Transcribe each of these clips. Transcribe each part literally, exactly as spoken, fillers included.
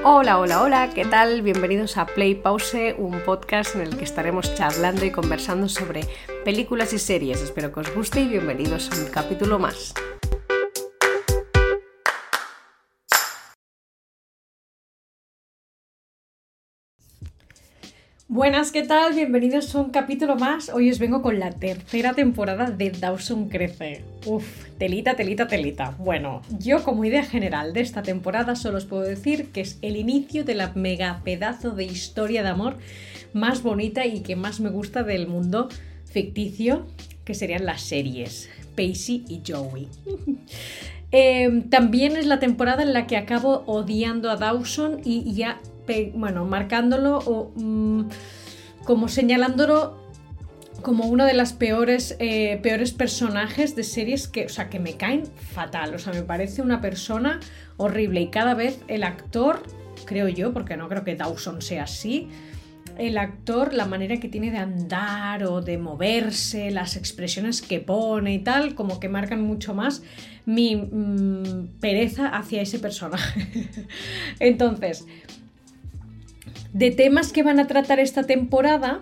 Hola, hola, hola, ¿qué tal? Bienvenidos a Play Pause, un podcast en el que estaremos charlando y conversando sobre películas y series. Espero que os guste y bienvenidos a un capítulo más. Buenas, ¿qué tal? Bienvenidos a un capítulo más. Hoy os vengo con la tercera temporada de Dawson Crece. Uf, telita, telita, telita. Bueno, yo como idea general de esta temporada solo os puedo decir que es el inicio de la mega pedazo de historia de amor más bonita y que más me gusta del mundo ficticio, que serían las series Pacey y Joey. eh, también es la temporada en la que acabo odiando a Dawson y ya... bueno, marcándolo o mmm, como señalándolo como uno de los peores, eh, peores personajes de series que, o sea, que me caen fatal, o sea, me parece una persona horrible y cada vez el actor, creo yo, porque no creo que Dawson sea así, el actor, la manera que tiene de andar o de moverse, las expresiones que pone y tal, como que marcan mucho más mi mmm, pereza hacia ese personaje. Entonces, de temas que van a tratar esta temporada,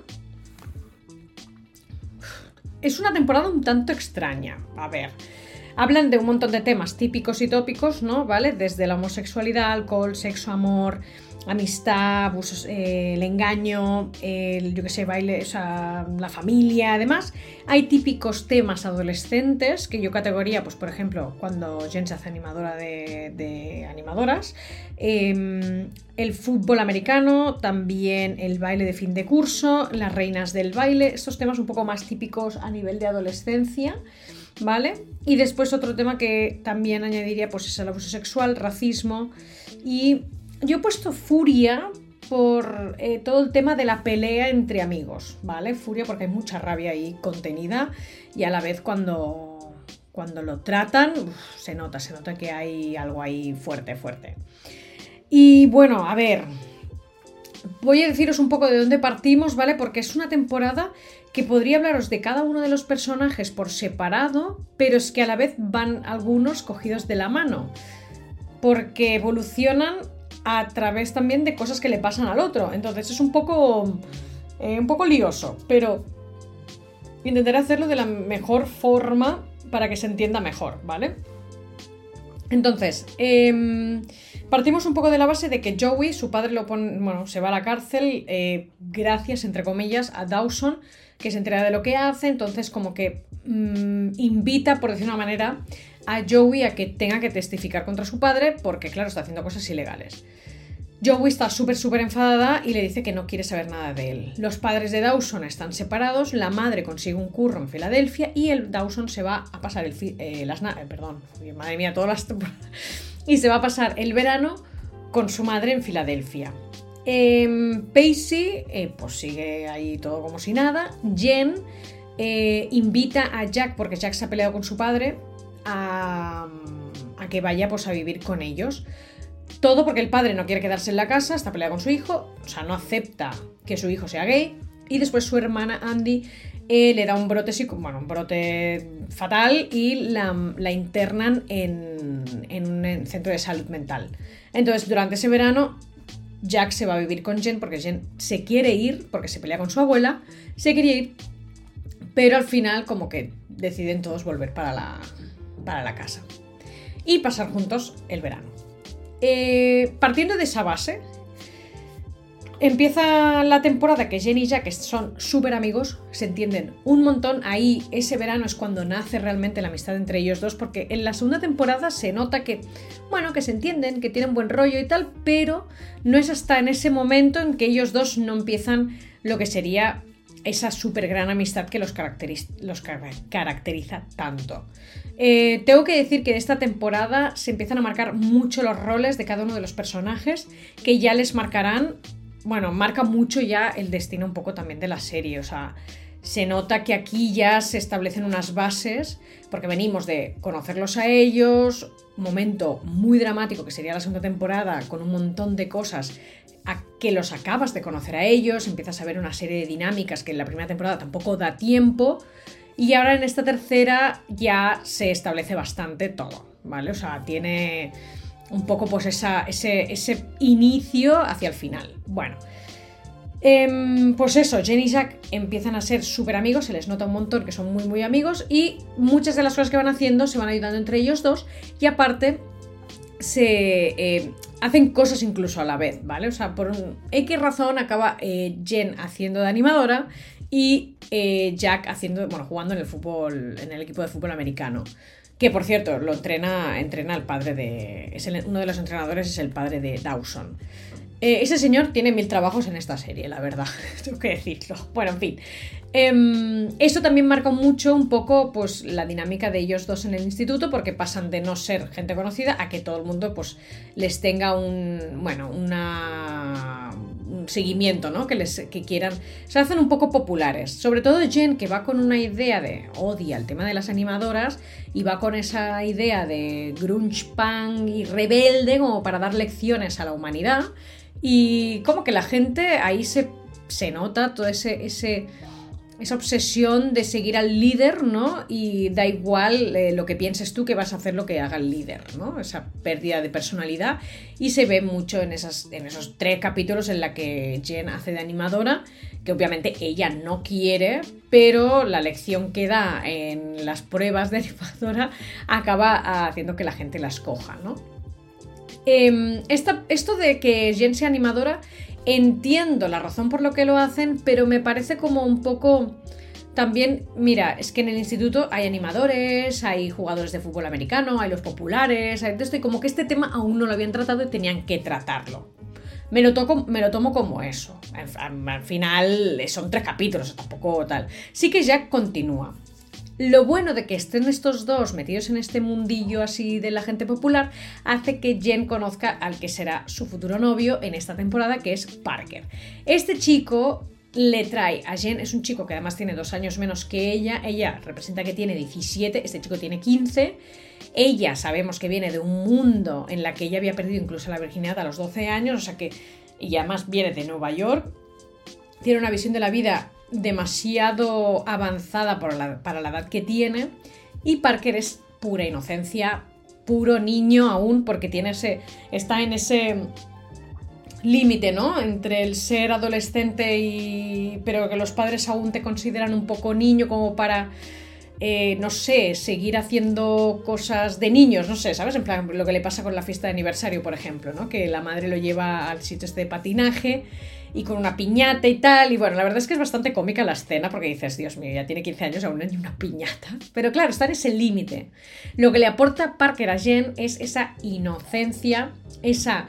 es una temporada un tanto extraña. A ver, hablan de un montón de temas típicos y tópicos, ¿no? ¿Vale? Desde la homosexualidad, alcohol, sexo, amor, amistad, abusos, eh, el engaño, el, yo qué sé, baile, o sea, la familia, además. Hay típicos temas adolescentes que yo categoría, pues por ejemplo, cuando Jen se hace animadora de, de animadoras, eh, el fútbol americano, también el baile de fin de curso, las reinas del baile, estos temas un poco más típicos a nivel de adolescencia, ¿vale? Y después otro tema que también añadiría, pues es el abuso sexual, racismo y... yo he puesto furia por eh, todo el tema de la pelea entre amigos, ¿vale? Furia porque hay mucha rabia ahí contenida y a la vez cuando, cuando lo tratan, uf, se nota, se nota que hay algo ahí fuerte, fuerte. Y bueno, a ver, voy a deciros un poco de dónde partimos, ¿vale? Porque es una temporada que podría hablaros de cada uno de los personajes por separado, pero es que a la vez van algunos cogidos de la mano, porque evolucionan a través también de cosas que le pasan al otro. Entonces es un poco eh, un poco lioso, pero intentaré hacerlo de la mejor forma para que se entienda mejor, ¿vale? Entonces, eh, partimos un poco de la base de que Joey, su padre lo pone, bueno, se va a la cárcel eh, gracias, entre comillas, a Dawson, que se entera de lo que hace, entonces como que mmm, invita, por decir una manera, a Joey a que tenga que testificar contra su padre porque, claro, está haciendo cosas ilegales. Joey está súper, súper enfadada y le dice que no quiere saber nada de él. Los padres de Dawson están separados, la madre consigue un curro en Filadelfia y el Dawson se va a pasar el... Eh, las eh, perdón, madre mía, todas las temporadas. Y se va a pasar el verano con su madre en Filadelfia. Eh, Pacey, eh, pues sigue ahí todo como si nada. Jen eh, invita a Jack, porque Jack se ha peleado con su padre, a, a que vaya pues a vivir con ellos. Todo porque el padre no quiere quedarse en la casa, está peleado con su hijo, o sea, no acepta que su hijo sea gay. Y después su hermana Andy eh, le da un brote, bueno, un brote fatal y la, la internan en, en un centro de salud mental. Entonces, durante ese verano, Jack se va a vivir con Jen porque Jen se quiere ir, porque se pelea con su abuela, se quería ir, pero al final como que deciden todos volver para la, para la casa y pasar juntos el verano. Eh, partiendo de esa base, empieza la temporada que Jen y Jack son súper amigos, se entienden un montón. Ahí ese verano es cuando nace realmente la amistad entre ellos dos, porque en la segunda temporada se nota que, bueno, que se entienden, que tienen buen rollo y tal, pero no es hasta en ese momento en que ellos dos no empiezan lo que sería esa súper gran amistad que los, caracteriza, los caracteriza tanto. Eh, tengo que decir que en esta temporada se empiezan a marcar mucho los roles de cada uno de los personajes, que ya les marcarán, bueno, marca mucho ya el destino un poco también de la serie. O sea, se nota que aquí ya se establecen unas bases, porque venimos de conocerlos a ellos, momento muy dramático que sería la segunda temporada, con un montón de cosas a que los acabas de conocer a ellos, empiezas a ver una serie de dinámicas que en la primera temporada tampoco da tiempo, y ahora en esta tercera ya se establece bastante todo, ¿vale? O sea, tiene un poco pues esa, ese, ese inicio hacia el final. Bueno, eh, pues eso, Jen y Jack empiezan a ser súper amigos, se les nota un montón que son muy muy amigos y muchas de las cosas que van haciendo se van ayudando entre ellos dos y aparte se eh, hacen cosas incluso a la vez, ¿vale? O sea, por un X razón acaba eh, Jen haciendo de animadora y eh, Jack haciendo, bueno, jugando en el fútbol, en el equipo de fútbol americano. Que por cierto, lo entrena, entrena el padre de. Es el, uno de los entrenadores es el padre de Dawson. Eh, ese señor tiene mil trabajos en esta serie, la verdad. Tengo que decirlo. Bueno, en fin. Eh, esto también marca mucho un poco pues, la dinámica de ellos dos en el instituto, porque pasan de no ser gente conocida a que todo el mundo pues, les tenga un. Bueno, una. Un seguimiento, ¿no? Que les que quieran. Se hacen un poco populares. Sobre todo Jen, que va con una idea de. Odia el tema de las animadoras. Y va con esa idea de grunge punk y rebelde como para dar lecciones a la humanidad y como que la gente ahí se, se nota toda ese, ese, esa obsesión de seguir al líder, ¿no? Y da igual eh, lo que pienses tú que vas a hacer lo que haga el líder, ¿no? Esa pérdida de personalidad y se ve mucho en, esas, en esos tres capítulos en la que Jen hace de animadora, que obviamente ella no quiere, pero la lección que da en las pruebas de animadora acaba haciendo que la gente la escoja, ¿no? Eh, esta, esto de que Jen sea animadora, entiendo la razón por lo que lo hacen, pero me parece como un poco... También, mira, es que en el instituto hay animadores, hay jugadores de fútbol americano, hay los populares, hay esto, y como que este tema aún no lo habían tratado y tenían que tratarlo. Me lo, toco, me lo tomo como eso. Al, al final son tres capítulos, tampoco tal. Sí que Jack continúa. Lo bueno de que estén estos dos metidos en este mundillo así de la gente popular hace que Jen conozca al que será su futuro novio en esta temporada, que es Parker. Este chico le trae a Jen, es un chico que además tiene dos años menos que ella. Ella representa que tiene diecisiete, este chico tiene quince. Ella sabemos que viene de un mundo en la que ella había perdido incluso la virginidad a los doce años, o sea que y además viene de Nueva York. Tiene una visión de la vida demasiado avanzada para la, para la edad que tiene y Parker es pura inocencia, puro niño aún, porque tiene ese, está en ese límite, ¿no? Entre el ser adolescente y pero que los padres aún te consideran un poco niño como para eh, no sé, seguir haciendo cosas de niños, no sé, ¿sabes? En plan, lo que le pasa con la fiesta de aniversario, por ejemplo, ¿no? Que la madre lo lleva al sitio este de patinaje y con una piñata y tal, y bueno, la verdad es que es bastante cómica la escena porque dices, Dios mío, ya tiene quince años, aún no hay una piñata, pero claro, está en ese límite. Lo que le aporta Parker a Jen es esa inocencia, esa,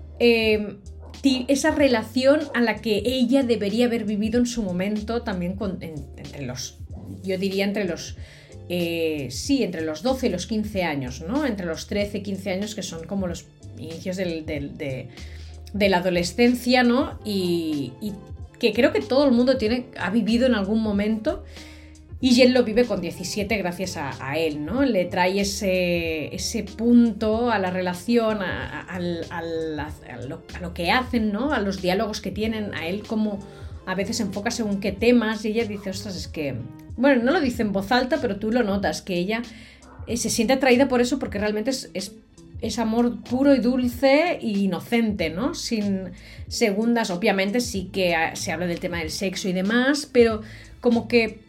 eh, esa relación a la que ella debería haber vivido en su momento también con, en, entre los, yo diría entre los, eh, sí, entre los doce y los quince años, ¿no? Entre los trece y quince años que son como los inicios del, del, de... de la adolescencia, ¿no? Y, y que creo que todo el mundo tiene, ha vivido en algún momento y Jen lo vive con diecisiete gracias a, a él, ¿no? Le trae ese, ese punto a la relación, a, a, a, a, a, lo, a lo que hacen, ¿no? A los diálogos que tienen, a él como a veces se enfoca según qué temas y ella dice, ostras, es que... Bueno, no lo dice en voz alta, pero tú lo notas, que ella eh, se siente atraída por eso porque realmente es... es es amor puro y dulce e inocente, ¿no? Sin segundas, obviamente sí que se habla del tema del sexo y demás, pero como que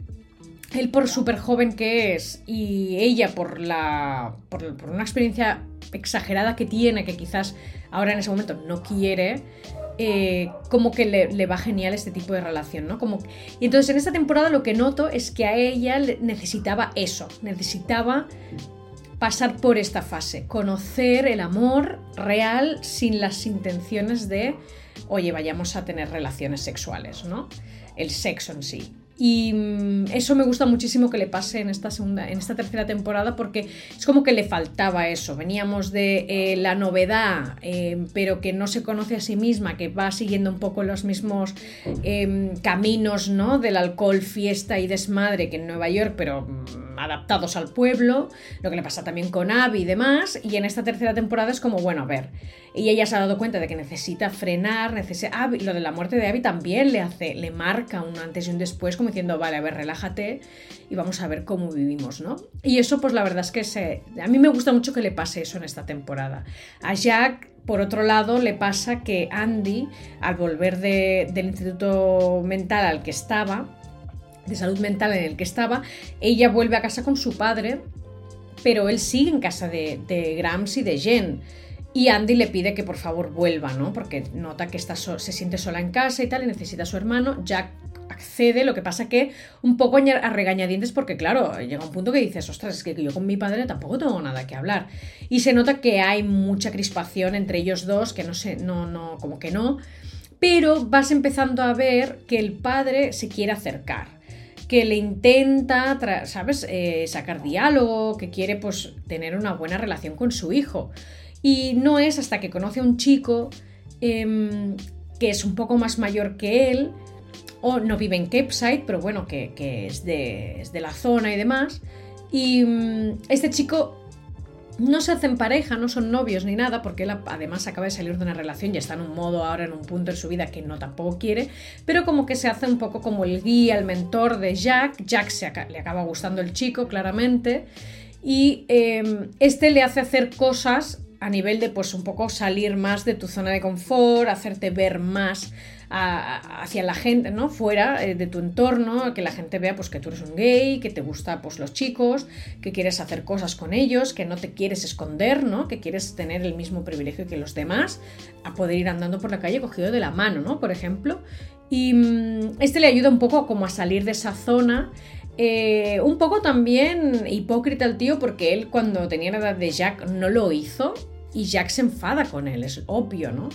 él por súper joven que es y ella por la por, por una experiencia exagerada que tiene, que quizás ahora en ese momento no quiere, eh, como que le, le va genial este tipo de relación, ¿no? Como, y entonces en esta temporada lo que noto es que a ella necesitaba eso, necesitaba pasar por esta fase, conocer el amor real sin las intenciones de, oye, vayamos a tener relaciones sexuales, ¿no? El sexo en sí. Y mmm, eso me gusta muchísimo que le pase en esta segunda, en esta tercera temporada, porque es como que le faltaba eso. Veníamos de eh, la novedad, eh, pero que no se conoce a sí misma, que va siguiendo un poco los mismos eh, caminos, ¿no? Del alcohol, fiesta y desmadre que en Nueva York, pero mmm, adaptados al pueblo. Lo que le pasa también con Abby y demás. Y en esta tercera temporada es como, bueno, a ver. Y ella se ha dado cuenta de que necesita frenar, necesita... Abby, lo de la muerte de Abby también le hace, le marca un antes y un después, como como diciendo, vale, a ver, relájate y vamos a ver cómo vivimos, ¿no? Y eso, pues la verdad es que se, a mí me gusta mucho que le pase eso en esta temporada. A Jack, por otro lado, le pasa que Andy, al volver de, del instituto mental al que estaba, de salud mental en el que estaba, ella vuelve a casa con su padre, pero él sigue en casa de, de Grams y de Jen. Y Andy le pide que por favor vuelva, ¿no? Porque nota que está so- se siente sola en casa y tal, y necesita a su hermano. Jack accede, lo que pasa que un poco a regañadientes, porque claro, llega un punto que dices, ostras, es que yo con mi padre tampoco tengo nada que hablar. Y se nota que hay mucha crispación entre ellos dos, que no sé, no, no, como que no. Pero vas empezando a ver que el padre se quiere acercar, que le intenta, ¿sabes?, eh, sacar diálogo, que quiere pues tener una buena relación con su hijo. Y no es hasta que conoce a un chico eh, que es un poco más mayor que él, o no vive en Capeside, pero bueno, que, que es, de, es de la zona y demás. Y um, este chico no se hacen pareja, no son novios ni nada, porque él además acaba de salir de una relación y está en un modo ahora, en un punto en su vida que no tampoco quiere, pero como que se hace un poco como el guía, el mentor de Jack. Jack se aca- le acaba gustando el chico, claramente, y eh, este le hace hacer cosas a nivel de pues un poco salir más de tu zona de confort, hacerte ver más a, a, hacia la gente, ¿no? Fuera eh, de tu entorno, que la gente vea pues que tú eres un gay, que te gusta pues los chicos, que quieres hacer cosas con ellos, que no te quieres esconder, ¿no? Que quieres tener el mismo privilegio que los demás, a poder ir andando por la calle cogido de la mano, ¿no? Por ejemplo. Y mmm, este le ayuda un poco como a salir de esa zona. Eh, un poco también hipócrita el tío, porque él cuando tenía la edad de Jack no lo hizo y Jack se enfada con él, es obvio, ¿no?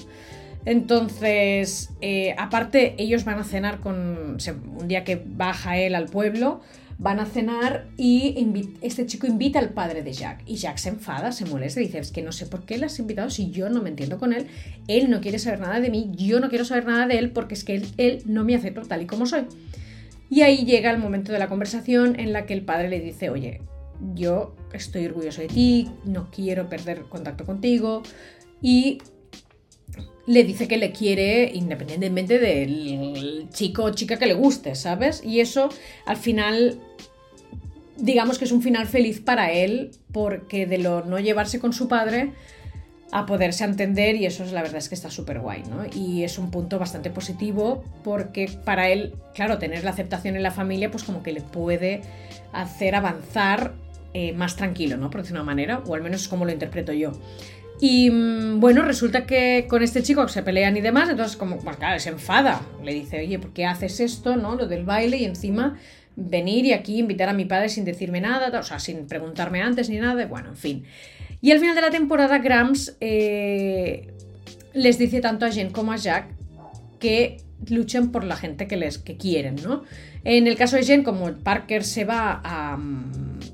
Entonces, eh, aparte ellos van a cenar con, un día que baja él al pueblo, van a cenar y invi- este chico invita al padre de Jack y Jack se enfada, se molesta y dice, es que no sé por qué le has invitado si yo no me entiendo con él, él no quiere saber nada de mí, yo no quiero saber nada de él porque es que él, él no me acepta tal y como soy. Y ahí llega el momento de la conversación en la que el padre le dice, oye, yo estoy orgulloso de ti, no quiero perder contacto contigo, y le dice que le quiere independientemente del chico o chica que le guste, ¿sabes? Y eso al final, digamos que es un final feliz para él, porque de lo no llevarse con su padre a poderse entender, y eso es la verdad es que está súper guay, ¿no? Y es un punto bastante positivo porque para él, claro, tener la aceptación en la familia pues como que le puede hacer avanzar eh, más tranquilo, ¿no? Por decir una manera, o al menos es como lo interpreto yo. Y bueno, resulta que con este chico se pelean y demás, entonces como, bueno, claro, se enfada, le dice, oye, ¿por qué haces esto, no? Lo del baile, y encima venir y aquí invitar a mi padre sin decirme nada, o sea, sin preguntarme antes ni nada, bueno, en fin. Y al final de la temporada, Grams eh, les dice tanto a Jen como a Jack que luchen por la gente que les que quieren, ¿no? En el caso de Jen, como Parker se va a, um,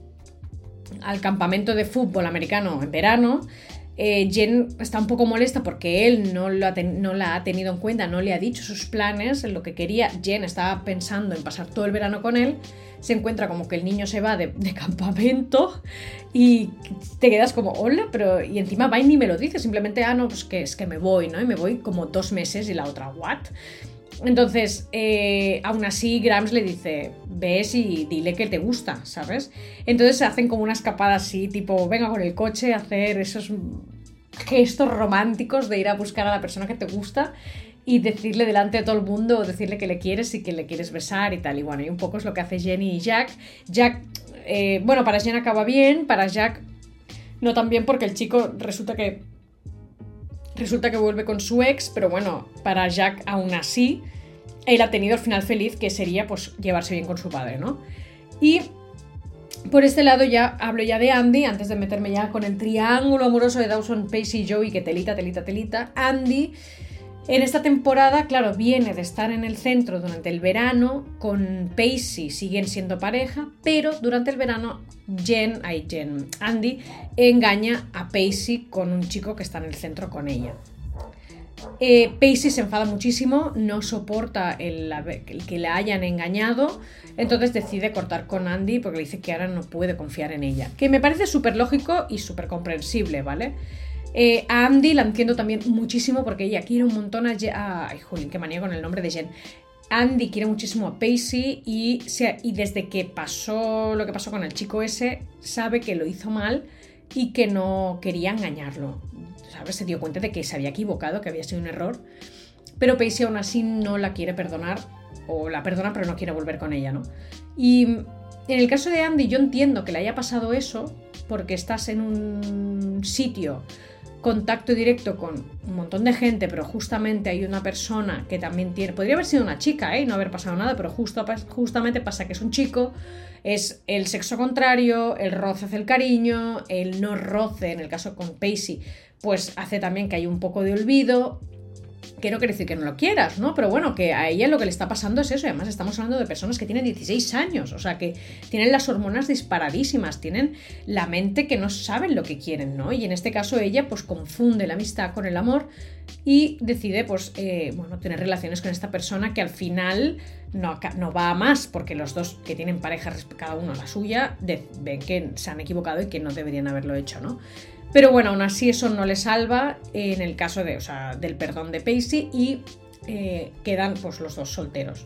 al campamento de fútbol americano en verano, eh, Jen está un poco molesta porque él no, lo ha ten- no la ha tenido en cuenta, no le ha dicho sus planes, en lo que quería. Jen estaba pensando en pasar todo el verano con él, se encuentra como que el niño se va de, de campamento y te quedas como, hola, pero y encima va y ni me lo dice, simplemente, ah, no, pues que es que me voy, ¿no? Y me voy como dos meses y la otra, ¿what? Entonces, eh, aún así, Grams le dice, ves y dile que te gusta, ¿sabes? Entonces se hacen como una escapada así, tipo, venga con el coche a hacer esos gestos románticos de ir a buscar a la persona que te gusta y decirle delante de todo el mundo, o decirle que le quieres y que le quieres besar y tal. Y bueno, y un poco es lo que hace Jenny y Jack. Jack, eh, bueno, para Jen acaba bien, para Jack no tan bien porque el chico resulta que resulta que vuelve con su ex, pero bueno, para Jack aún así él ha tenido el final feliz, que sería pues llevarse bien con su padre, ¿no? Y por este lado ya hablo ya de Andy, antes de meterme ya con el triángulo amoroso de Dawson, Pacey y Joey, que telita, telita, telita. Andy en esta temporada, claro, viene de estar en el centro durante el verano, con Pacey siguen siendo pareja, pero durante el verano Jen, ay, Jen, Andy engaña a Pacey con un chico que está en el centro con ella. Eh, Pacey se enfada muchísimo, no soporta el, el que la hayan engañado, entonces decide cortar con Andy porque le dice que ahora no puede confiar en ella, que me parece súper lógico y súper comprensible, ¿vale? Eh, a Andy la entiendo también muchísimo porque ella quiere un montón a Jen. Ay, jolín, qué manía con el nombre de Jen. Andy quiere muchísimo a Pacey y, se, y desde que pasó lo que pasó con el chico ese, sabe que lo hizo mal y que no quería engañarlo, ¿sabes? Se dio cuenta de que se había equivocado, que había sido un error, pero Pacey aún así no la quiere perdonar, o la perdona pero no quiere volver con ella, ¿no? Y en el caso de Andy yo entiendo que le haya pasado eso porque estás en un sitio, contacto directo con un montón de gente, pero justamente hay una persona que también tiene, podría haber sido una chica, ¿eh? Y no haber pasado nada, pero justo, justamente pasa que es un chico, es el sexo contrario, el roce hace el cariño, el no roce, en el caso con Pacey, pues hace también que haya un poco de olvido, que no quiere decir que no lo quieras, ¿no? Pero bueno, que a ella lo que le está pasando es eso, y además estamos hablando de personas que tienen dieciséis años, o sea, que tienen las hormonas disparadísimas, tienen la mente que no saben lo que quieren, ¿no? Y en este caso ella pues confunde la amistad con el amor y decide pues, eh, bueno, tener relaciones con esta persona que al final no, no va a más, porque los dos que tienen pareja, cada uno la suya, de, ven que se han equivocado y que no deberían haberlo hecho, ¿no? Pero bueno, aún así eso no le salva en el caso de, o sea, del perdón de Pacey y eh, quedan pues los dos solteros.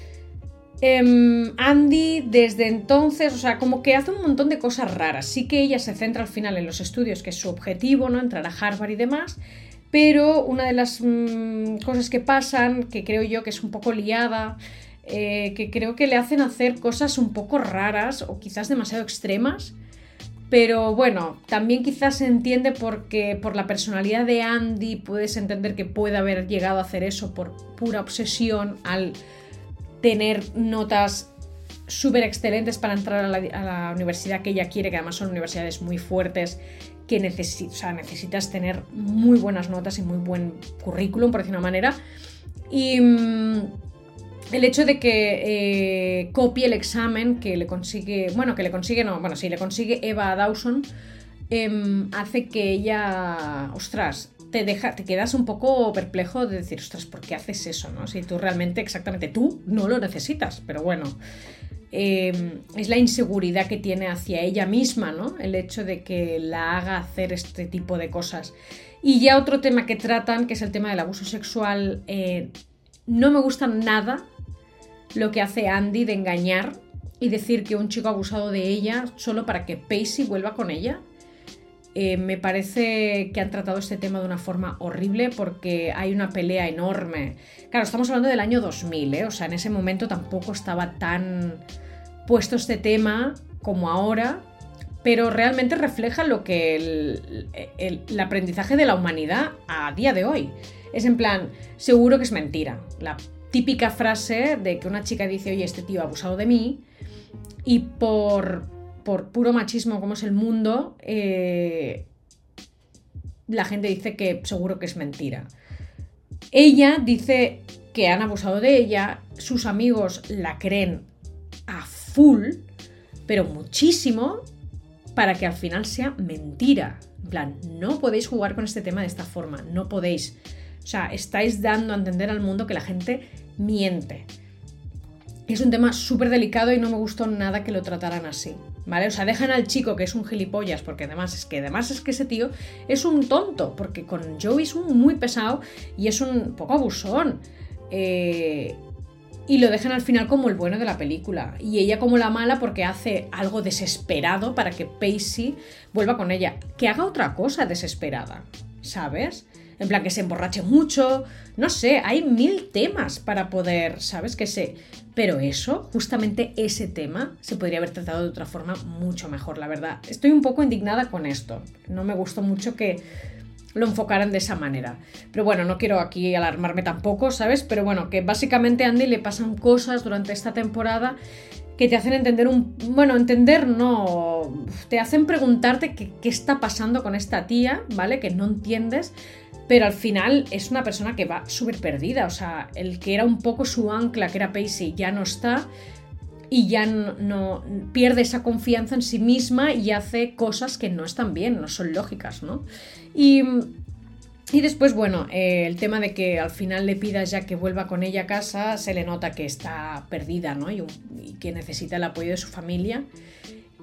Eh, Andy desde entonces, o sea, como que hace un montón de cosas raras. Sí que ella se centra al final en los estudios, que es su objetivo, ¿no? Entrar a Harvard y demás. Pero una de las mmm, cosas que pasan, que creo yo que es un poco liada, eh, que creo que le hacen hacer cosas un poco raras o quizás demasiado extremas. Pero bueno, también quizás se entiende porque por la personalidad de Andy puedes entender que puede haber llegado a hacer eso por pura obsesión al tener notas súper excelentes para entrar a la, a la universidad que ella quiere, que además son universidades muy fuertes, que necesi- o sea, necesitas tener muy buenas notas y muy buen currículum, por decir una manera. Y mmm, el hecho de que eh, copie el examen que le consigue, bueno, que le consigue, no, bueno, sí, le consigue Eva Dawson, eh, hace que ella, ostras, te deja, te quedas un poco perplejo de decir, ostras, ¿por qué haces eso, no? Si tú realmente, exactamente, tú no lo necesitas, pero bueno, eh, es la inseguridad que tiene hacia ella misma, ¿no? El hecho de que la haga hacer este tipo de cosas. Y ya otro tema que tratan, que es el tema del abuso sexual, eh, no me gusta nada lo que hace Andy de engañar y decir que un chico ha abusado de ella solo para que Pacey vuelva con ella. Eh, me parece que han tratado este tema de una forma horrible porque hay una pelea enorme. Claro, estamos hablando del año dos mil, ¿eh? O sea, en ese momento tampoco estaba tan puesto este tema como ahora, pero realmente refleja lo que el, el, el aprendizaje de la humanidad a día de hoy. Es en plan, seguro que es mentira. La típica frase de que una chica dice, oye, este tío ha abusado de mí, y por, por puro machismo, como es el mundo, eh, la gente dice que seguro que es mentira. Ella dice que han abusado de ella, sus amigos la creen a full, pero muchísimo, para que al final sea mentira. En plan, no podéis jugar con este tema de esta forma, no podéis. O sea, estáis dando a entender al mundo que la gente miente. Es un tema súper delicado y no me gustó nada que lo trataran así, ¿vale? O sea, dejan al chico que es un gilipollas, porque además es que además es que ese tío es un tonto, porque con Joey es un muy pesado y es un poco abusón. Eh, y lo dejan al final como el bueno de la película. Y ella como la mala porque hace algo desesperado para que Pacey vuelva con ella. Que haga otra cosa desesperada, ¿sabes? En plan, que se emborrache mucho, no sé, hay mil temas para poder, ¿sabes? Que se... Pero eso, justamente ese tema, se podría haber tratado de otra forma mucho mejor, la verdad. Estoy un poco indignada con esto. No me gustó mucho que lo enfocaran de esa manera. Pero bueno, no quiero aquí alarmarme tampoco, ¿sabes? Pero bueno, que básicamente a Andy le pasan cosas durante esta temporada que te hacen entender un... Bueno, entender no... Te hacen preguntarte qué, qué está pasando con esta tía, ¿vale? Que no entiendes... Pero al final es una persona que va súper perdida, o sea, el que era un poco su ancla, que era Pacey, ya no está y ya no, no pierde esa confianza en sí misma y hace cosas que no están bien, no son lógicas, ¿no? Y, y después, bueno, eh, el tema de que al final le pidas ya que vuelva con ella a casa, se le nota que está perdida, ¿no? Y, y que necesita el apoyo de su familia.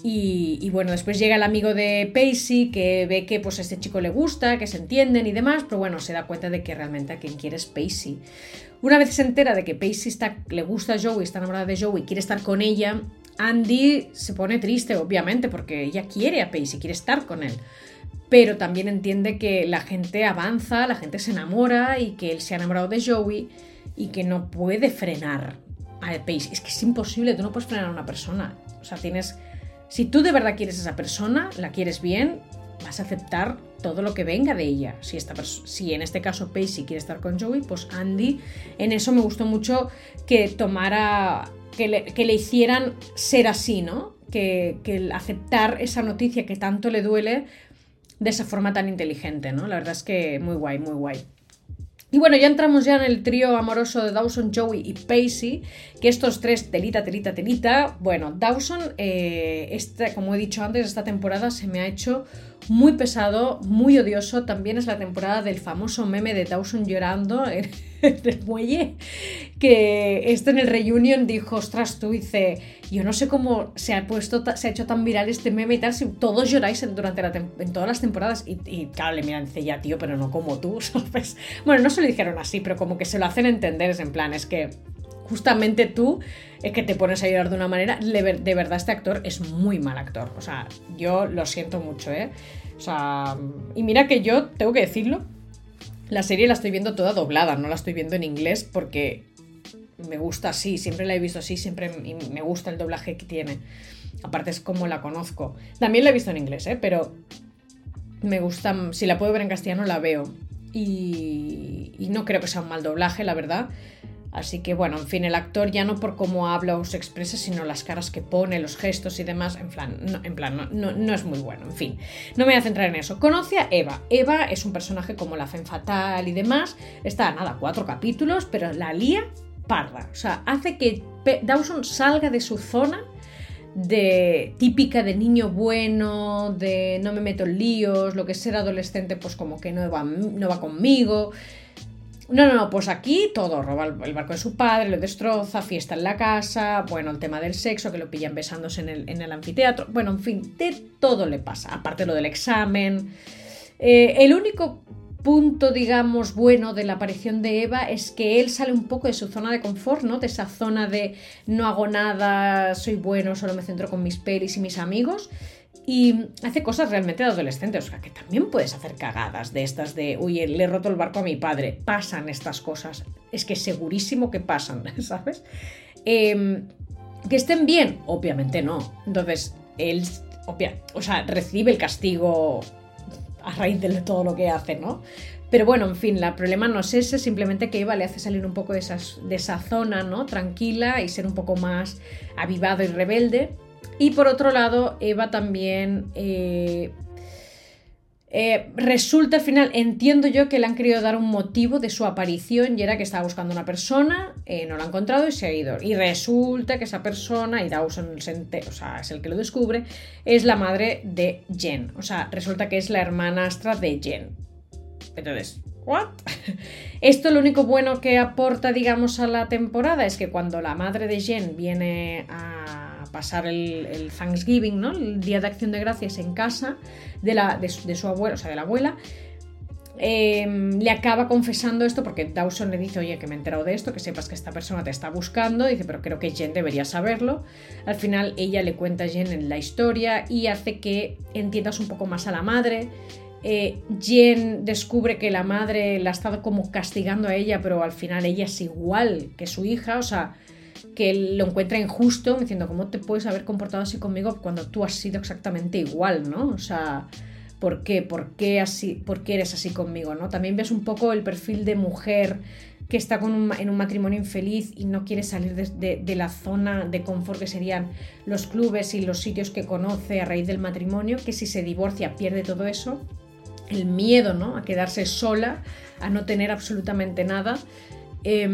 Y, y bueno, después llega el amigo de Pacey que ve que pues a este chico le gusta, que se entienden y demás, pero bueno, se da cuenta de que realmente a quien quiere es Pacey. Una vez se entera de que Pacey está, le gusta a Joey, está enamorada de Joey, quiere estar con ella, Andy se pone triste, obviamente, porque ella quiere a Pacey, quiere estar con él. Pero también entiende que la gente avanza, la gente se enamora y que él se ha enamorado de Joey y que no puede frenar a Pacey. Es que es imposible, tú no puedes frenar a una persona. O sea, tienes... Si tú de verdad quieres a esa persona, la quieres bien, vas a aceptar todo lo que venga de ella. Si, esta pers- si en este caso Pacey quiere estar con Joey, pues Andy, en eso me gustó mucho que tomara, que le, que le hicieran ser así, ¿no? Que, que el aceptar esa noticia que tanto le duele de esa forma tan inteligente, ¿no? La verdad es que muy guay, muy guay. Y bueno, ya entramos ya en el trío amoroso de Dawson, Joey y Pacey, que estos tres, telita, telita, telita. Bueno, Dawson, eh, este, como he dicho antes, esta temporada se me ha hecho muy pesado, muy odioso. También es la temporada del famoso meme de Dawson llorando en, en el muelle, que esto en el reunion dijo, ostras, tú, dice, yo no sé cómo se ha puesto, se ha hecho tan viral este meme y tal, si todos lloráis en, durante la en todas las temporadas. Y, y claro, le miran, dice, ya tío, pero no como tú, ¿sabes? Bueno, no se lo dijeron así, pero como que se lo hacen entender, es en plan, es que justamente tú es que te pones a llorar de una manera. De verdad, este actor es muy mal actor. O sea, yo lo siento mucho, ¿eh? O sea, y mira que yo, tengo que decirlo, la serie la estoy viendo toda doblada, no la estoy viendo en inglés porque me gusta así, siempre la he visto así, siempre me gusta el doblaje que tiene. Aparte es como la conozco. También la he visto en inglés, ¿eh? Pero me gusta, si la puedo ver en castellano la veo. Y, y no creo que sea un mal doblaje, la verdad. Así que bueno, en fin, el actor ya no por cómo habla o se expresa, sino las caras que pone, los gestos y demás, en plan, no, en plan no, no, no es muy bueno, en fin. No me voy a centrar en eso. Conoce a Eva. Eva es un personaje como la Femme Fatale y demás. Está, nada, cuatro capítulos, pero la lía parda. O sea, hace que Dawson salga de su zona de típica de niño bueno, de no me meto en líos, lo que es ser adolescente pues como que no va, no va conmigo. No, no, no, pues aquí todo, roba el barco de su padre, lo destroza, fiesta en la casa, bueno, el tema del sexo, que lo pillan besándose en el, en el anfiteatro, bueno, en fin, de todo le pasa, aparte lo del examen. Eh, el único punto, digamos, bueno de la aparición de Eva es que él sale un poco de su zona de confort, ¿no? De esa zona de no hago nada, soy bueno, solo me centro con mis pelis y mis amigos. Y hace cosas realmente de adolescente, o sea, que también puedes hacer cagadas de estas de, uy, le he roto el barco a mi padre. Pasan estas cosas, es que segurísimo que pasan, ¿sabes? Eh, que estén bien, obviamente no. Entonces, él, obvia, o sea, recibe el castigo a raíz de todo lo que hace, ¿no? Pero bueno, en fin, el problema no es ese, simplemente que Eva le hace salir un poco de, esas, de esa zona, ¿no? Tranquila y ser un poco más avivado y rebelde. Y por otro lado, Eva también eh, eh, resulta al final, entiendo yo que le han querido dar un motivo de su aparición y era que estaba buscando una persona, eh, no la ha encontrado y se ha ido. Y resulta que esa persona, y Dawson se enter, o sea, es el que lo descubre, es la madre de Jen. O sea, resulta que es la hermanastra de Jen. Entonces, ¿what? Esto lo único bueno que aporta, digamos, a la temporada es que cuando la madre de Jen viene a pasar el, el Thanksgiving, ¿no? El Día de Acción de Gracias en casa de, la, de, su, de su abuela, o sea, de la abuela, eh, le acaba confesando esto porque Dawson le dice, oye, que me he enterado de esto, que sepas que esta persona te está buscando, dice, pero creo que Jen debería saberlo. Al final ella le cuenta a Jen la historia y hace que entiendas un poco más a la madre. Eh, Jen descubre que la madre la ha estado como castigando a ella, pero al final ella es igual que su hija, o sea, que lo encuentra injusto, diciendo, ¿cómo te puedes haber comportado así conmigo cuando tú has sido exactamente igual, ¿no? O sea, ¿por qué? ¿Por qué, así, por qué eres así conmigo, ¿no? También ves un poco el perfil de mujer que está con un, en un matrimonio infeliz y no quiere salir de, de, de la zona de confort que serían los clubes y los sitios que conoce a raíz del matrimonio, que si se divorcia pierde todo eso. El miedo, ¿no? A quedarse sola, a no tener absolutamente nada. Eh,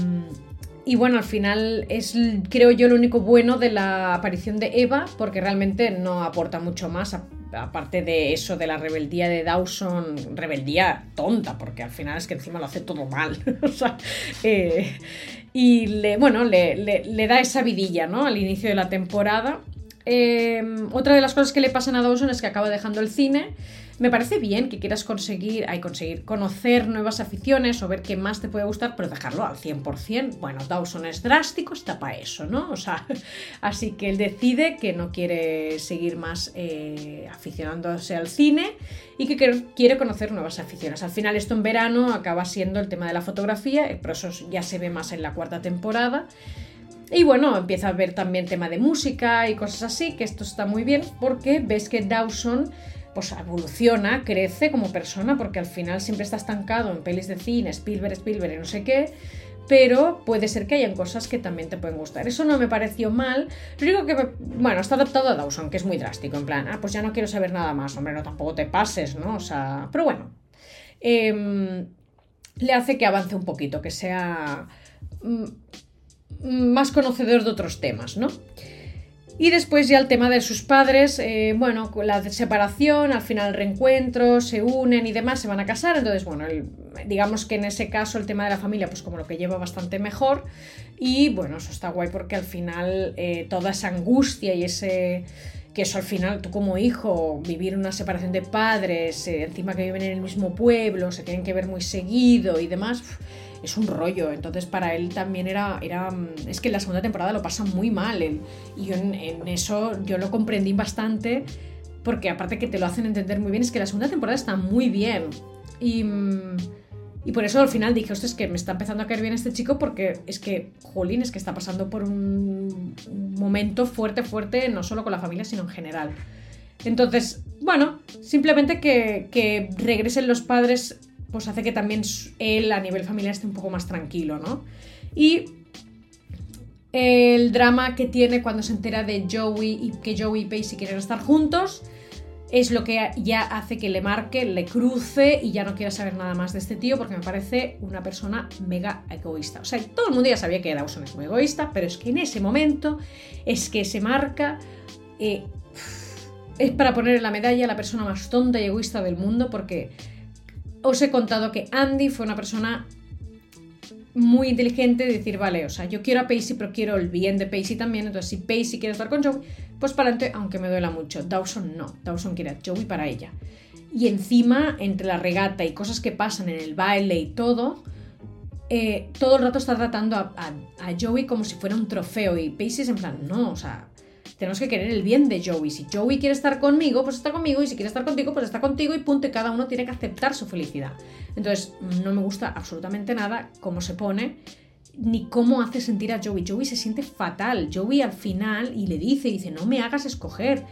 y bueno, al final es, creo yo, lo único bueno de la aparición de Eva, porque realmente no aporta mucho más, aparte de eso de la rebeldía de Dawson, rebeldía tonta, porque al final es que encima lo hace todo mal. O sea, eh, y le, bueno, le, le, le da esa vidilla, ¿no? Al inicio de la temporada. Eh, otra de las cosas que le pasan a Dawson es que acaba dejando el cine. Me parece bien que quieras conseguir, hay conseguir conocer nuevas aficiones o ver qué más te puede gustar, pero dejarlo al cien por ciento. Bueno, Dawson es drástico, está para eso, ¿no? O sea, así que él decide que no quiere seguir más eh, aficionándose al cine y que quiere conocer nuevas aficiones. Al final esto en verano acaba siendo el tema de la fotografía, pero eso ya se ve más en la cuarta temporada. Y bueno, empieza a ver también tema de música y cosas así, que esto está muy bien porque ves que Dawson pues evoluciona, crece como persona, porque al final siempre está estancado en pelis de cine, Spielberg, Spielberg y no sé qué, pero puede ser que hayan cosas que también te pueden gustar. Eso no me pareció mal. Lo único que, me, bueno, está adaptado a Dawson, que es muy drástico, en plan, ah, pues ya no quiero saber nada más, hombre, no, tampoco te pases, ¿no? O sea, pero bueno, eh, le hace que avance un poquito, que sea mm, más conocedor de otros temas, ¿no? Y después ya el tema de sus padres, eh, bueno, la separación, al final el reencuentro, se unen y demás, se van a casar, entonces bueno, el, digamos que en ese caso el tema de la familia pues como lo que lleva bastante mejor y bueno, eso está guay porque al final eh, toda esa angustia y ese... que eso al final tú como hijo, vivir una separación de padres, eh, encima que viven en el mismo pueblo, se tienen que ver muy seguido y demás... es un rollo, entonces para él también era, era es que en la segunda temporada lo pasa muy mal él, y yo en, en eso yo lo comprendí bastante porque aparte que te lo hacen entender muy bien, es que la segunda temporada está muy bien y, y por eso al final dije, ostras, es que me está empezando a caer bien este chico porque es que, jolín, es que está pasando por un momento fuerte, fuerte, no solo con la familia sino en general. Entonces, bueno, simplemente que, que regresen los padres pues hace que también él a nivel familiar esté un poco más tranquilo, ¿no? Y el drama que tiene cuando se entera de Joey y que Joey y Pacey quieren estar juntos es lo que ya hace que le marque, le cruce y ya no quiera saber nada más de este tío porque me parece una persona mega egoísta. O sea, todo el mundo ya sabía que Dawson es muy egoísta, pero es que en ese momento es que se marca... Eh, es para poner en la medalla a la persona más tonta y egoísta del mundo porque... os he contado que Andy fue una persona muy inteligente de decir, vale, o sea, yo quiero a Pacey, pero quiero el bien de Pacey también, entonces si Pacey quiere estar con Joey, pues para adelante, aunque me duela mucho. Dawson no, Dawson quiere a Joey para ella. Y encima, entre la regata y cosas que pasan en el baile y todo, eh, todo el rato está tratando a, a, a Joey como si fuera un trofeo y Pacey es en plan, no, o sea... tenemos que querer el bien de Joey. Si Joey quiere estar conmigo, pues está conmigo. Y si quiere estar contigo, pues está contigo. Y punto. Y cada uno tiene que aceptar su felicidad. Entonces, no me gusta absolutamente nada cómo se pone, ni cómo hace sentir a Joey. Joey se siente fatal. Joey al final, y le dice, dice, no me hagas escoger.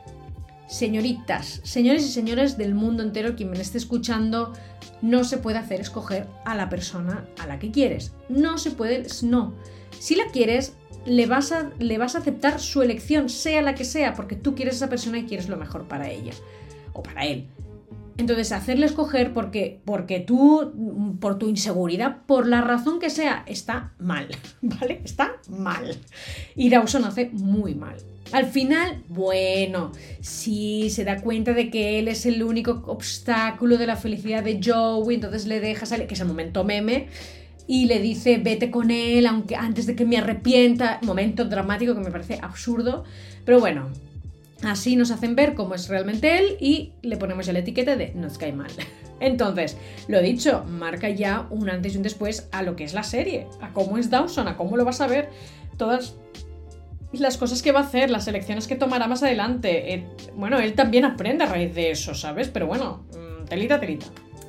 Señoritas, señores y señores del mundo entero, quien me esté escuchando, no se puede hacer escoger a la persona a la que quieres. No se puede, no. Si la quieres... Le vas, a, le vas a aceptar su elección, sea la que sea, porque tú quieres a esa persona y quieres lo mejor para ella o para él. Entonces, hacerle escoger porque, porque tú, por tu inseguridad, por la razón que sea, está mal, ¿vale? Está mal. Y Dawson hace muy mal. Al final, bueno, sí se da cuenta de que él es el único obstáculo de la felicidad de Joey, entonces le deja salir, que es el momento meme, y le dice, vete con él, aunque antes de que me arrepienta. Momento dramático que me parece absurdo. Pero bueno, así nos hacen ver cómo es realmente él y le ponemos ya la etiqueta de nos cae mal. Entonces, lo dicho, marca ya un antes y un después a lo que es la serie, a cómo es Dawson, a cómo lo vas a ver, todas las cosas que va a hacer, las elecciones que tomará más adelante. Eh, bueno, él también aprende a raíz de eso, ¿sabes? Pero bueno, telita, telita.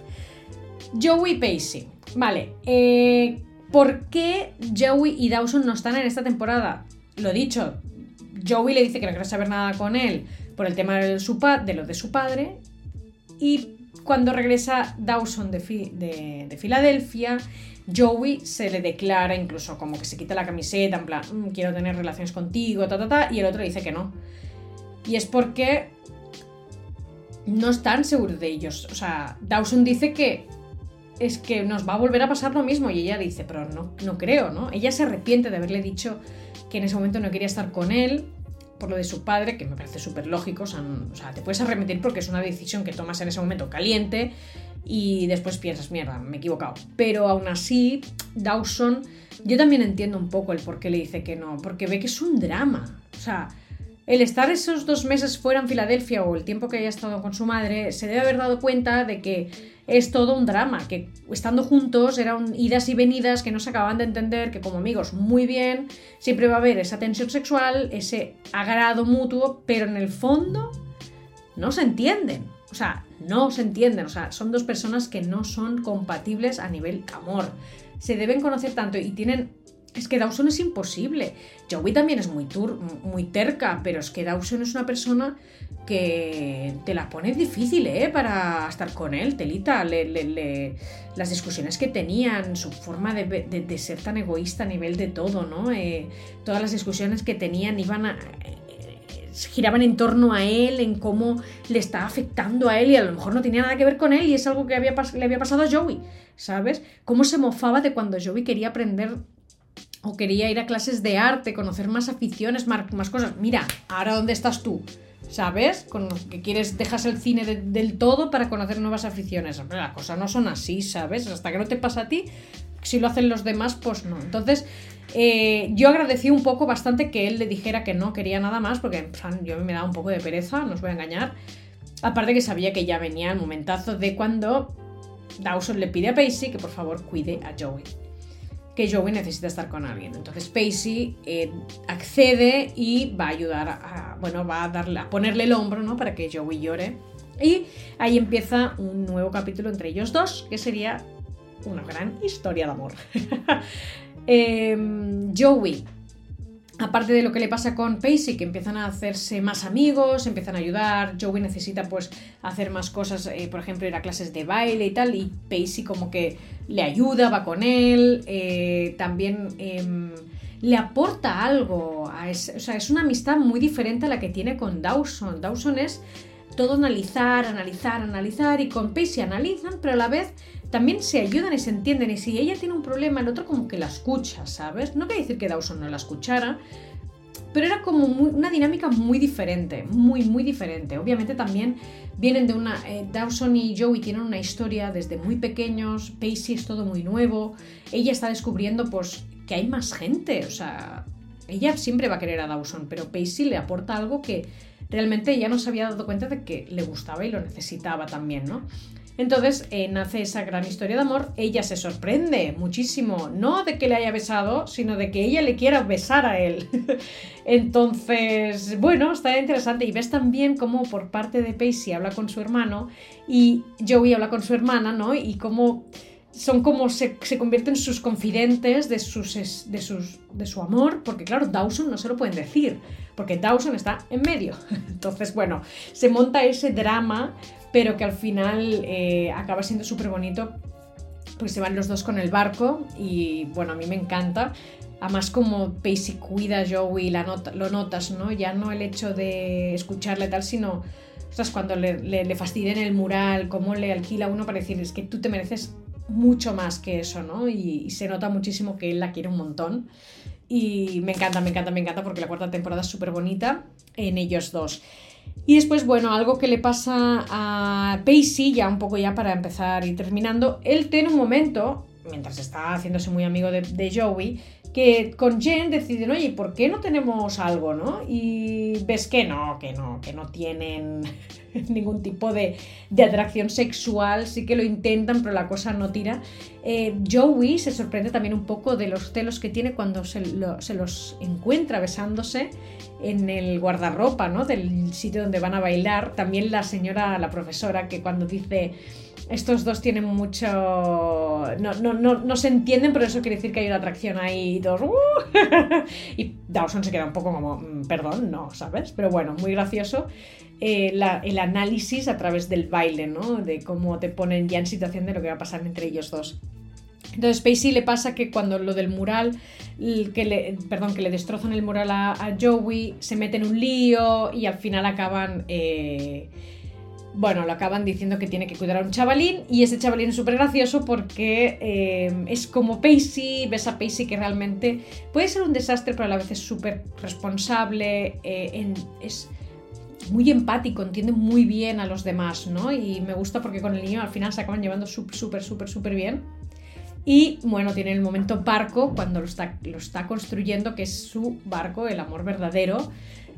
Joey Pacey. Vale, eh, ¿por qué Joey y Dawson no están en esta temporada? Lo dicho, Joey le dice que no quiere saber nada con él por el tema de, su pa- de lo de su padre, y cuando regresa Dawson de, fi- de, de Filadelfia, Joey se le declara incluso como que se quita la camiseta, en plan, mmm, quiero tener relaciones contigo, ta, ta, ta, y el otro dice que no. Y es porque no están seguros de ellos. O sea, Dawson dice que es que nos va a volver a pasar lo mismo, y ella dice, pero no, no creo, ¿no? Ella se arrepiente de haberle dicho que en ese momento no quería estar con él por lo de su padre, que me parece súper lógico. O sea, o sea, te puedes arrepentir porque es una decisión que tomas en ese momento caliente y después piensas, mierda, me he equivocado. Pero aún así, Dawson, yo también entiendo un poco el por qué le dice que no, porque ve que es un drama. O sea, el estar esos dos meses fuera en Filadelfia o el tiempo que haya estado con su madre, se debe haber dado cuenta de que es todo un drama, que estando juntos eran idas y venidas que no se acababan de entender, que como amigos muy bien, siempre va a haber esa tensión sexual, ese agrado mutuo, pero en el fondo no se entienden, o sea, no se entienden, o sea, son dos personas que no son compatibles a nivel amor, se deben conocer tanto y tienen... Es que Dawson es imposible. Joey también es muy, tur muy terca, pero es que Dawson es una persona que te la pone difícil, ¿eh? Para estar con él, telita. Le, le, le... Las discusiones que tenían, su forma de, de, de ser tan egoísta a nivel de todo, ¿no? Eh, todas las discusiones que tenían iban a... giraban en torno a él, en cómo le estaba afectando a él y a lo mejor no tenía nada que ver con él y es algo que había le había pasado a Joey, ¿sabes? Cómo se mofaba de cuando Joey quería aprender o quería ir a clases de arte, conocer más aficiones, más, más cosas. Mira, ahora ¿dónde estás tú? ¿Sabes? Con que quieres, dejas el cine de, del todo para conocer nuevas aficiones. Hombre, las cosas no son así, ¿sabes? Hasta que no te pasa a ti, si lo hacen los demás, pues no. Entonces, eh, yo agradecí un poco bastante que él le dijera que no quería nada más, porque en plan, yo me daba un poco de pereza, no os voy a engañar. Aparte que sabía que ya venía el momentazo de cuando Dawson le pide a Pacey que por favor cuide a Joey. Que Joey necesita estar con alguien. Entonces Pacey eh, accede y va a ayudar a, bueno, va a darle, a ponerle el hombro, ¿no? Para que Joey llore. Y ahí empieza un nuevo capítulo entre ellos dos, que sería una gran historia de amor. eh, Joey, aparte de lo que le pasa con Pacey, que empiezan a hacerse más amigos, empiezan a ayudar, Joey necesita pues hacer más cosas, eh, por ejemplo ir a clases de baile y tal, y Pacey como que le ayuda, va con él, eh, también eh, le aporta algo, a ese, o sea, es una amistad muy diferente a la que tiene con Dawson. Dawson es todo analizar, analizar, analizar, y con Pacey analizan, pero a la vez también se ayudan y se entienden, y si ella tiene un problema, el otro como que la escucha, ¿sabes? No quiere decir que Dawson no la escuchara, pero era como muy, una dinámica muy diferente, muy, muy diferente. Obviamente también vienen de una... Eh, Dawson y Joey tienen una historia desde muy pequeños, Pacey es todo muy nuevo, ella está descubriendo pues que hay más gente, o sea, ella siempre va a querer a Dawson, pero Pacey le aporta algo que realmente ella no se había dado cuenta de que le gustaba y lo necesitaba también, ¿no? Entonces eh, nace esa gran historia de amor. Ella se sorprende muchísimo, no de que le haya besado, sino de que ella le quiera besar a él. Entonces, bueno, está interesante. Y ves también cómo por parte de Pacey habla con su hermano y Joey habla con su hermana, ¿no? Y cómo son como se, se convierten en sus confidentes de, sus, de, sus, de su amor, porque claro, Dawson no se lo pueden decir, porque Dawson está en medio. Entonces, bueno, se monta ese drama, pero que al final eh, acaba siendo súper bonito, pues se van los dos con el barco y bueno, a mí me encanta. Además como Pacey cuida a Joey, la nota, lo notas, ¿no? Ya no el hecho de escucharle tal, sino ostras, cuando le, le, le fastidian el mural, cómo le alquila uno para decir, es que tú te mereces mucho más que eso, ¿no? Y, y se nota muchísimo que él la quiere un montón. Y me encanta, me encanta, me encanta porque la cuarta temporada es súper bonita en ellos dos. Y después, bueno, algo que le pasa a Pacey, ya un poco ya para empezar y terminando, él tiene un momento, mientras está haciéndose muy amigo de, de Joey, que con Jen deciden, oye, ¿por qué no tenemos algo, no? Y ves que no, que no, que no tienen ningún tipo de, de atracción sexual, sí que lo intentan, pero la cosa no tira. Eh, Joey se sorprende también un poco de los celos que tiene cuando se, lo, se los encuentra besándose en el guardarropa, ¿no? Del sitio donde van a bailar. También la señora, la profesora, que cuando dice... Estos dos tienen mucho... No, no, no, no se entienden, pero eso quiere decir que hay una atracción ahí y dos... ¡Uh! Y Dawson se queda un poco como... Perdón, no, ¿sabes? Pero bueno, muy gracioso eh, la, el análisis a través del baile, ¿no? De cómo te ponen ya en situación de lo que va a pasar entre ellos dos. Entonces Pacey le pasa que cuando lo del mural, que le, perdón, que le destrozan el mural a, a Joey, se mete en un lío y al final acaban... Eh, Bueno, lo acaban diciendo que tiene que cuidar a un chavalín y ese chavalín es súper gracioso porque eh, es como Pacey, ves a Pacey que realmente puede ser un desastre pero a la vez es súper responsable, eh, en, es muy empático, entiende muy bien a los demás, ¿no? Y me gusta porque con el niño al final se acaban llevando súper, súper, súper, súper bien. Y bueno, tiene el momento barco cuando lo está, lo está construyendo, que es su barco, el amor verdadero.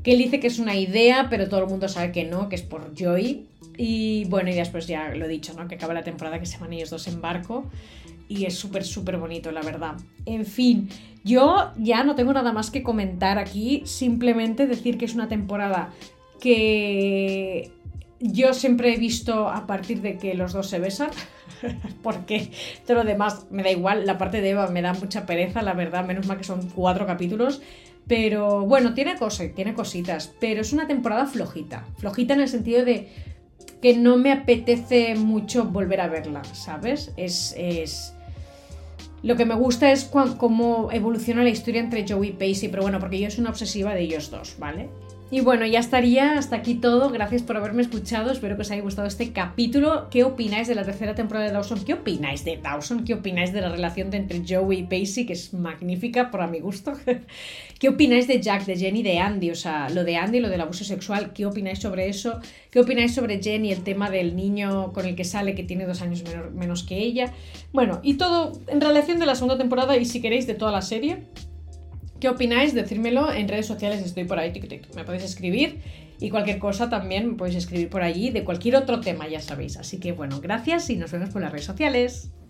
que él dice que es una idea, pero todo el mundo sabe que no, que es por Joey. Y bueno, y después ya lo he dicho, ¿no? Que acaba la temporada, que se van ellos dos en barco. Y es súper, súper bonito, la verdad. En fin, yo ya no tengo nada más que comentar aquí. Simplemente decir que es una temporada que yo siempre he visto a partir de que los dos se besan. Porque todo lo demás me da igual. La parte de Eva me da mucha pereza, la verdad. Menos mal que son cuatro capítulos. Pero bueno, tiene cosas, tiene cositas. Pero es una temporada flojita. Flojita en el sentido de que no me apetece mucho volver a verla, ¿sabes? Es... es... Lo que me gusta es cu- cómo evoluciona la historia entre Joey y Pacey, pero bueno, porque yo soy una obsesiva de ellos dos, ¿vale? Y bueno, ya estaría, hasta aquí todo. Gracias por haberme escuchado, espero que os haya gustado este capítulo. ¿Qué opináis de la tercera temporada de Dawson? ¿Qué opináis de Dawson? ¿Qué opináis de la relación de entre Joey y Pacey, que es magnífica para mi gusto? ¿Qué opináis de Jack, de Jenny, de Andy? O sea, lo de Andy, lo del abuso sexual, ¿qué opináis sobre eso? ¿Qué opináis sobre Jenny, el tema del niño con el que sale, que tiene dos años menor, menos que ella? Bueno, y todo en relación de la segunda temporada y si queréis de toda la serie. ¿Qué opináis? Decírmelo en redes sociales, estoy por ahí, tic, tic, me podéis escribir y cualquier cosa también me podéis escribir por allí de cualquier otro tema, ya sabéis. Así que bueno, gracias y nos vemos por las redes sociales.